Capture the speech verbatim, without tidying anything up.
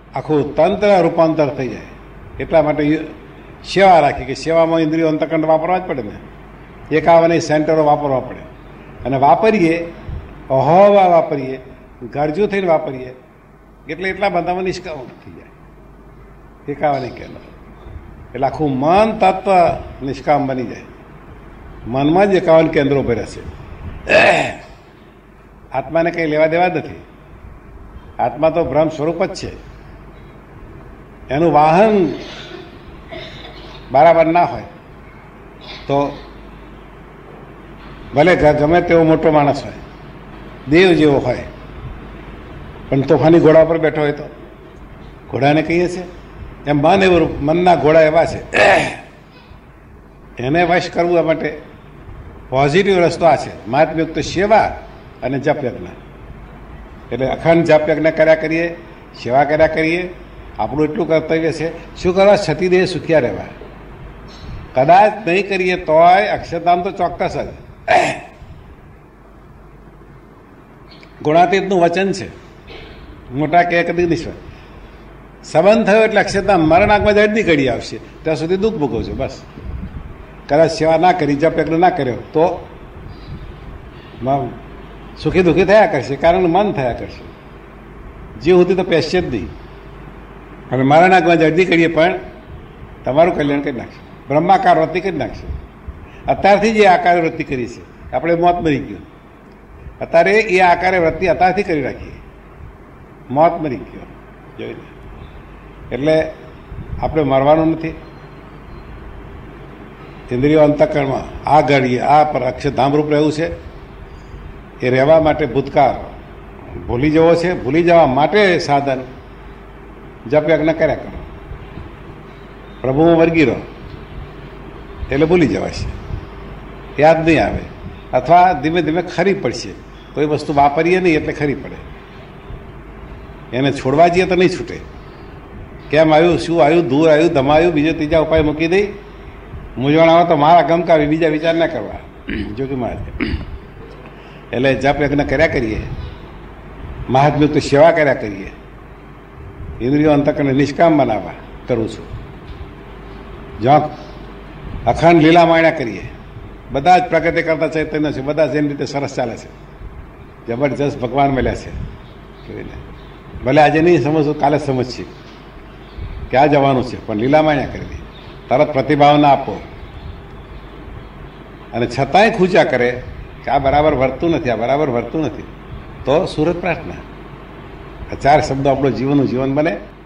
આખું તંત્ર રૂપાંતર થઈ જાય. એટલા માટે સેવા રાખી કે સેવામાં ઇન્દ્રિયો અંતકંડ વાપરવા જ પડે ને, એકાવન સેન્ટરો વાપરવા પડે. અને વાપરીએ અહોવા વાપરીએ, ગરજુ થઈને વાપરીએ એટલે એટલા બધામાં નિષ્કામ થઈ જાય. એકાવન કેન્દ્ર એટલે આખું મન તત્વ નિષ્કામ બની જાય. મનમાં જ એકાવન કેન્દ્રો ભર્યા છે. આત્માને કંઈ લેવા દેવા જ નથી. આત્મા તો બ્રહ્મ સ્વરૂપ જ છે. એનું વાહન બરાબર ના હોય તો ભલે ગમે તેવો મોટો માણસ હોય, દેવ જેવો હોય, પણ તોફાની ઘોડા પર બેઠો હોય તો ઘોડાને કહીએ છીએ એમ મન એવું, મનના ઘોડા એવા છે. એને વશ કરવું માટે પોઝિટિવ રસ્તો આ છે. મહાત્મયુક્ત સેવા અને જપ યજ્ઞ. એટલે અખંડ જપ યજ્ઞ કર્યા કરીએ, સેવા કર્યા કરીએ. આપણું એટલું કર્તવ્ય છે શું કરવા? છતીદેહ સુખિયા રહેવા. કદાચ નહીં કરીએ તોય અક્ષરધામ તો ચોક્કસ જ. ગુણાતીતનું વચન છે, મોટા કે કદી નિશ્વર. સંબંધ થયો એટલે અક્ષરધામ મરણ આગમાં જડની ઘડી આવશે, ત્યાં સુધી દુઃખ ભોગવજો બસ. કદાચ સેવા ના કરી, જપ યજ્ઞ ના કર્યો તો સુખી દુઃખી થયા કરશે, કારણ મન થયા કરશે. જે સુધી તો પેશે જ નહીં. અને મારા નાગમાં જડદી કરીએ પણ તમારું કલ્યાણ કરી નાખશે. બ્રહ્માકાર વૃત્તિ કરી નાખશે. અત્યારથી જ એ આકાર વૃત્તિ કરી છે. આપણે મોત મરી ગયું, અત્યારે એ આકારે વૃત્તિ અત્યારથી કરી રાખીએ. મોત મરી ગયો જોઈને. એટલે આપણે મરવાનું નથી. ઇન્દ્રિયો અંતઃકરણમાં આ ઘડીએ આ પર અક્ષરધામરૂપ રહેવું છે. એ રહેવા માટે ભૂતકાળ ભૂલી જવો છે. ભૂલી જવા માટે સાધન જપ યજ્ઞ કર્યા કરો. પ્રભુમાં વર્ગી રહો એટલે ભૂલી જવાશે, યાદ નહીં આવે. અથવા ધીમે ધીમે ખરી પડશે. કોઈ વસ્તુ વાપરીએ નહીં એટલે ખરી પડે. એને છોડવા જઈએ તો નહીં છૂટે. કેમ આવ્યું, શું આવ્યું, દૂર આવ્યું, ધમાયું, બીજો ત્રીજા ઉપાય મૂકી દઈ. મૂંઝવણ આવે તો મારા ગમકાવી, બીજા વિચાર ના કરવા. જો કે મહારાજ એટલે જપ યજ્ઞ કર્યા કરીએ, મહાત્મ્યુક્ત સેવા કર્યા કરીએ, ઇન્દ્રિયો અંતકરણને નિષ્કામ બનાવવા કરું છું. જ્યાં અખંડ લીલા માણ્યા કરીએ. બધા જ પ્રગતિ કરતા ચૈતન્ય છે, બધા જ એની રીતે સરસ ચાલે છે. જબરજસ્ત ભગવાન મળ્યા છે. ભલે આજે નહીં સમજવું, કાલે સમજશે ક્યાં જવાનું છે, પણ લીલા માણ્યા કરી તરત પ્રતિભાવના આપો. અને છતાંય ખૂચા કરે કે આ બરાબર વર્તું નથી, આ બરાબર વર્તું નથી, તો સુરત પ્રાર્થના. આ ચાર શબ્દો આપણું જીવનનું જીવન બને.